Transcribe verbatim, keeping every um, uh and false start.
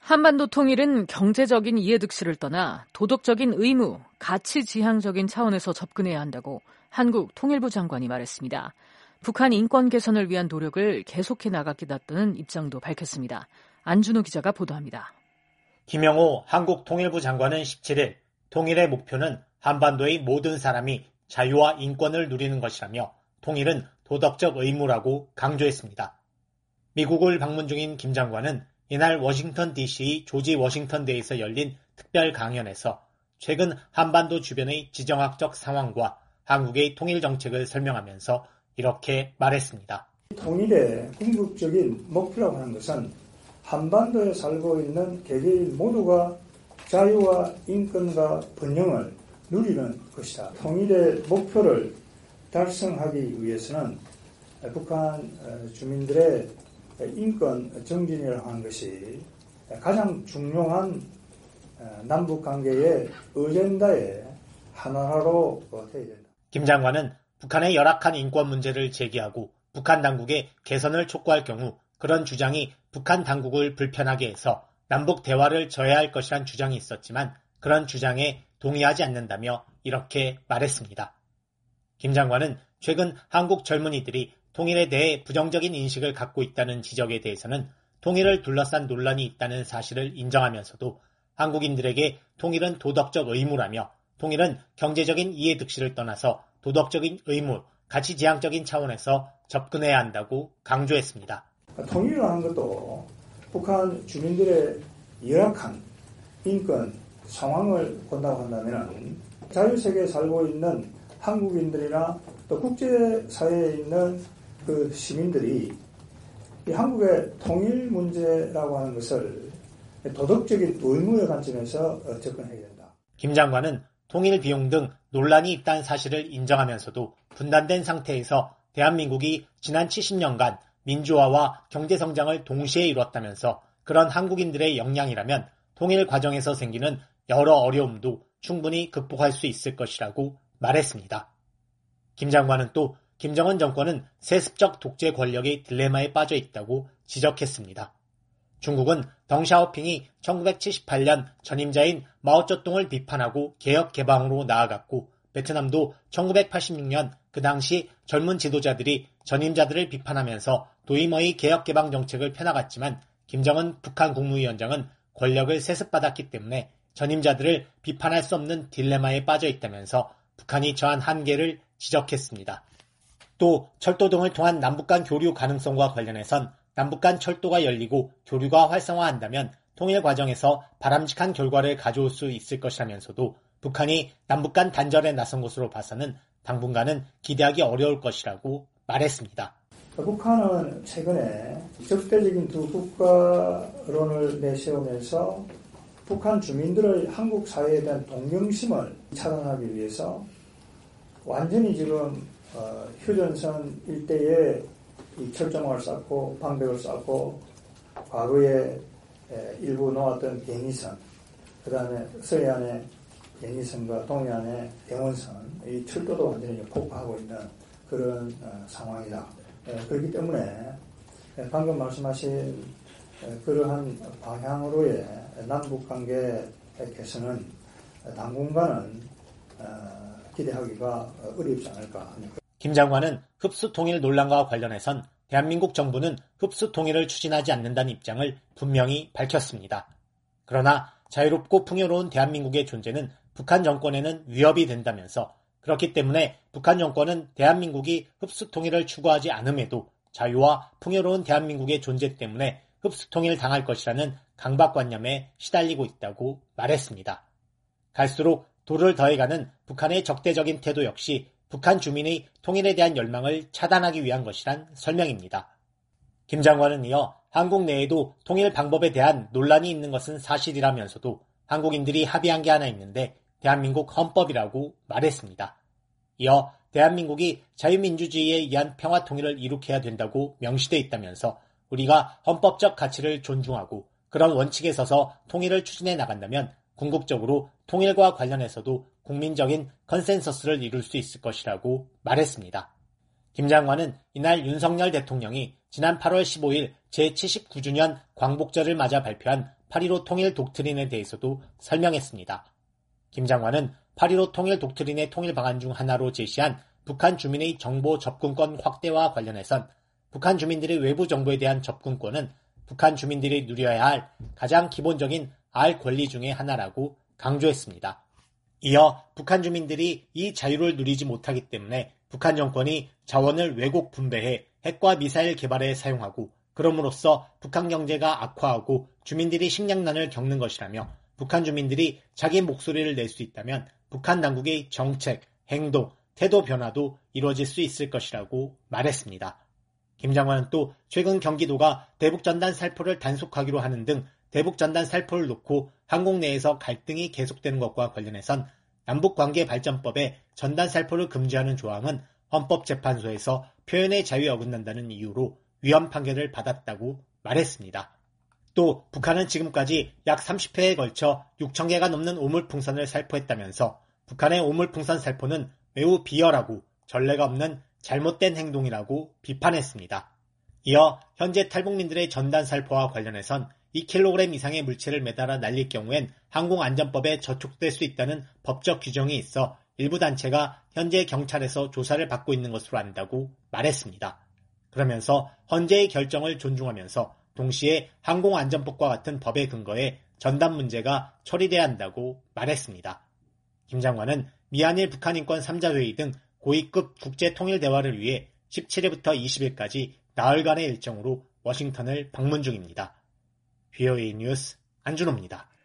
한반도 통일은 경제적인 이해득실을 떠나 도덕적인 의무, 가치지향적인 차원에서 접근해야 한다고 한국 통일부 장관이 말했습니다. 북한 인권 개선을 위한 노력을 계속해 나가겠다는 입장도 밝혔습니다. 안준호 기자가 보도합니다. 김영호 한국 통일부 장관은 십칠일 통일의 목표는 한반도의 모든 사람이 자유와 인권을 누리는 것이라며 통일은 도덕적 의무라고 강조했습니다. 미국을 방문 중인 김 장관은 이날 워싱턴 디씨 조지 워싱턴대에서 열린 특별 강연에서 최근 한반도 주변의 지정학적 상황과 한국의 통일 정책을 설명하면서 이렇게 말했습니다. 통일의 궁극적인 목표라고 하는 것은 한반도에 살고 있는 개개인 모두가 자유와 인권과 번영을 누리는 것이다. 통일의 목표를 달성하기 위해서는 북한 주민들의 인권 정진이라고 하는 것이 가장 중요한 남북관계의 어젠다의 하나로 되어야 된다. 김 장관은 북한의 열악한 인권 문제를 제기하고 북한 당국의 개선을 촉구할 경우 그런 주장이 북한 당국을 불편하게 해서 남북 대화를 저해할 것이란 주장이 있었지만 그런 주장에 동의하지 않는다며 이렇게 말했습니다. 김 장관은 최근 한국 젊은이들이 통일에 대해 부정적인 인식을 갖고 있다는 지적에 대해서는 통일을 둘러싼 논란이 있다는 사실을 인정하면서도 한국인들에게 통일은 도덕적 의무라며 통일은 경제적인 이해득실을 떠나서 도덕적인 의무, 가치지향적인 차원에서 접근해야 한다고 강조했습니다. 통일이라는 것도 북한 주민들의 열악한 인권 상황을 본다고 한다면 자유세계에 살고 있는 한국인들이나 또 국제사회에 있는 그 시민들이 이 한국의 통일 문제라고 하는 것을 도덕적인 의무의 관점에서 접근해야 된다. 김 장관은 통일 비용 등 논란이 있다는 사실을 인정하면서도 분단된 상태에서 대한민국이 지난 칠십 년간 민주화와 경제성장을 동시에 이뤘다면서 그런 한국인들의 역량이라면 통일 과정에서 생기는 여러 어려움도 충분히 극복할 수 있을 것이라고 말했습니다. 김 장관은 또 김정은 정권은 세습적 독재 권력의 딜레마에 빠져 있다고 지적했습니다. 중국은 덩샤오핑이 천구백칠십팔 년 전임자인 마오쩌둥을 비판하고 개혁 개방으로 나아갔고 베트남도 천구백팔십육 년 그 당시 젊은 지도자들이 전임자들을 비판하면서 도이머의 개혁 개방 정책을 펴나갔지만 김정은 북한 국무위원장은 권력을 세습받았기 때문에 전임자들을 비판할 수 없는 딜레마에 빠져 있다면서 북한이 처한 한계를 지적했습니다. 또 철도 등을 통한 남북 간 교류 가능성과 관련해선 남북 간 철도가 열리고 교류가 활성화한다면 통일 과정에서 바람직한 결과를 가져올 수 있을 것이라면서도 북한이 남북 간 단절에 나선 것으로 봐서는 당분간은 기대하기 어려울 것이라고 말했습니다. 북한은 최근에 적대적인 두 국가론을 내세우면서 북한 주민들의 한국 사회에 대한 동경심을 차단하기 위해서 완전히 지금 어, 휴전선 일대에 이 철조망을 쌓고 방벽을 쌓고 과거에 에, 일부 놓았던 비행기선, 그 다음에 서해안의 비행기선과 동해안의 병원선, 이 철도도 완전히 폭파하고 있는 그런 어, 상황이다. 에, 그렇기 때문에 에, 방금 말씀하신 에, 그러한 방향으로의 남북관계 개선은 당분간은 어, 기대하기가 어렵지 않을까 합니다. 김 장관은 흡수 통일 논란과 관련해선 대한민국 정부는 흡수 통일을 추진하지 않는다는 입장을 분명히 밝혔습니다. 그러나 자유롭고 풍요로운 대한민국의 존재는 북한 정권에는 위협이 된다면서 그렇기 때문에 북한 정권은 대한민국이 흡수 통일을 추구하지 않음에도 자유와 풍요로운 대한민국의 존재 때문에 흡수 통일 당할 것이라는 강박관념에 시달리고 있다고 말했습니다. 갈수록 도를 더해가는 북한의 적대적인 태도 역시 북한 주민의 통일에 대한 열망을 차단하기 위한 것이란 설명입니다. 김 장관은 이어 한국 내에도 통일 방법에 대한 논란이 있는 것은 사실이라면서도 한국인들이 합의한 게 하나 있는데 대한민국 헌법이라고 말했습니다. 이어 대한민국이 자유민주주의에 의한 평화 통일을 이룩해야 된다고 명시되어 있다면서 우리가 헌법적 가치를 존중하고 그런 원칙에 서서 통일을 추진해 나간다면 궁극적으로 통일과 관련해서도 국민적인 컨센서스를 이룰 수 있을 것이라고 말했습니다. 김 장관은 이날 윤석열 대통령이 지난 팔월 십오일 제칠십구 주년 광복절을 맞아 발표한 팔 일오 통일 독트린에 대해서도 설명했습니다. 김 장관은 팔 일오 통일 독트린의 통일 방안 중 하나로 제시한 북한 주민의 정보 접근권 확대와 관련해선 북한 주민들의 외부 정보에 대한 접근권은 북한 주민들이 누려야 할 가장 기본적인 알 권리 중의 하나라고 강조했습니다. 이어 북한 주민들이 이 자유를 누리지 못하기 때문에 북한 정권이 자원을 왜곡 분배해 핵과 미사일 개발에 사용하고 그럼으로써 북한 경제가 악화하고 주민들이 식량난을 겪는 것이라며 북한 주민들이 자기 목소리를 낼 수 있다면 북한 당국의 정책, 행동, 태도 변화도 이루어질 수 있을 것이라고 말했습니다. 김 장관은 또 최근 경기도가 대북전단 살포를 단속하기로 하는 등 대북전단 살포를 놓고 한국 내에서 갈등이 계속되는 것과 관련해선 남북관계발전법에 전단 살포를 금지하는 조항은 헌법재판소에서 표현의 자유에 어긋난다는 이유로 위헌 판결을 받았다고 말했습니다. 또 북한은 지금까지 약 삼십 회에 걸쳐 육천 개가 넘는 오물풍선을 살포했다면서 북한의 오물풍선 살포는 매우 비열하고 전례가 없는 잘못된 행동이라고 비판했습니다. 이어 현재 탈북민들의 전단 살포와 관련해선 이 킬로그램 이상의 물체를 매달아 날릴 경우엔 항공안전법에 저촉될 수 있다는 법적 규정이 있어 일부 단체가 현재 경찰에서 조사를 받고 있는 것으로 안다고 말했습니다. 그러면서 헌재의 결정을 존중하면서 동시에 항공안전법과 같은 법에 근거해 전단 문제가 처리돼야 한다고 말했습니다. 김 장관은 미한일 북한인권 삼 자 회의 등 고위급 국제통일대화를 위해 십칠 일부터 이십 일까지 나흘간의 일정으로 워싱턴을 방문 중입니다. 브이오에이 뉴스 안준호입니다.